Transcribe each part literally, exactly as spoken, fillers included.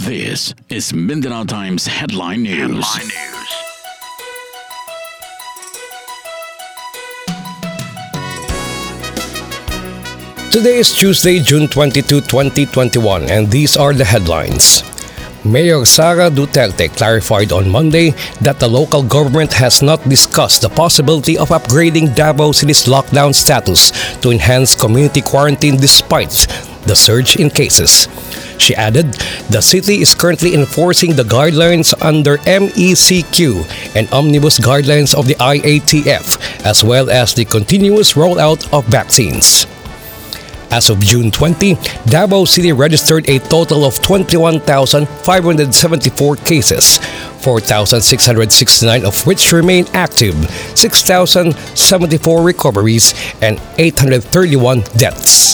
This is Mindanao Times Headline News. Headline News. Today is Tuesday, June twenty-second, twenty twenty-one, and these are the headlines. Mayor Sara Duterte clarified on Monday that the local government has not discussed the possibility of upgrading Davao City's lockdown status to enhance community quarantine despite the surge in cases. She added, the city is currently enforcing the guidelines under M E C Q and omnibus guidelines of the I A T F, as well as the continuous rollout of vaccines. As of June twentieth, Davao City registered a total of twenty-one thousand five hundred seventy-four cases, four thousand six hundred sixty-nine of which remain active, six thousand seventy-four recoveries, and eight hundred thirty-one deaths.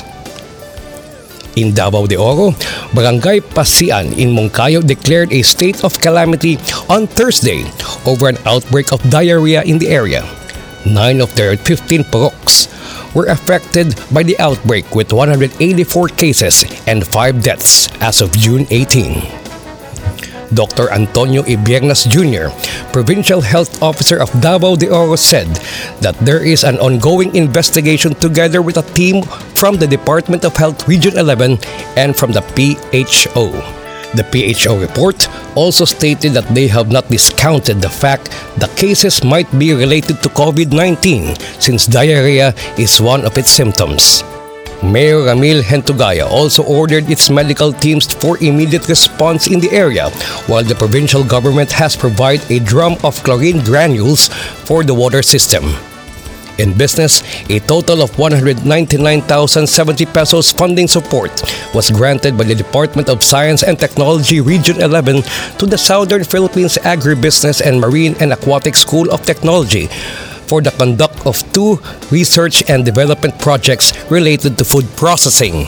In Davao de Oro, Barangay Pasian in Moncayo declared a state of calamity on Thursday over an outbreak of diarrhea in the area. Nine of their fifteen paroks were affected by the outbreak with one hundred eighty-four cases and five deaths as of June eighteenth. Doctor Antonio Ibiernas Junior, Provincial Health Officer of Davao de Oro, said that there is an ongoing investigation together with a team from the Department of Health Region eleven and from the P H O. The P H O report also stated that they have not discounted the fact the cases might be related to COVID nineteen since diarrhea is one of its symptoms. Mayor Ramil Hentugaya also ordered its medical teams for immediate response in the area, while the provincial government has provided a drum of chlorine granules for the water system. In business, a total of one hundred ninety-nine thousand seventy pesos funding support was granted by the Department of Science and Technology Region eleven to the Southern Philippines Agribusiness and Marine and Aquatic School of Technology for the conduct of two research and development projects related to food processing.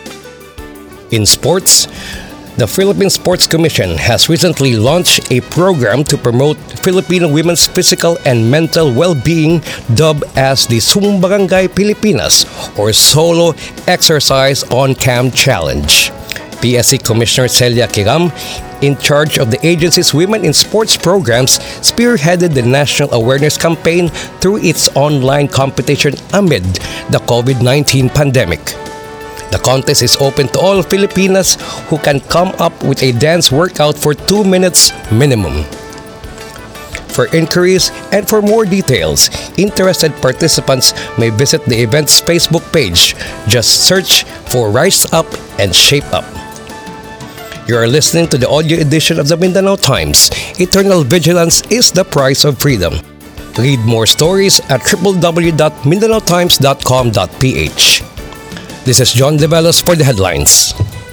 In sports, the Philippine Sports Commission has recently launched a program to promote Filipino women's physical and mental well-being dubbed as the Sumbarangay Pilipinas or Solo Exercise on Cam Challenge. P S C Commissioner Celia Kiram, in charge of the agency's Women in Sports programs, spearheaded the national awareness campaign through its online competition amid the COVID nineteen pandemic. The contest is open to all Filipinas who can come up with a dance workout for two minutes minimum. For inquiries and for more details, interested participants may visit the event's Facebook page. Just search for Rise Up and Shape Up. You are listening to the audio edition of the Mindanao Times. Eternal vigilance is the price of freedom. Read more stories at w w w dot mindanao times dot com dot p h. This is John Develos for the headlines.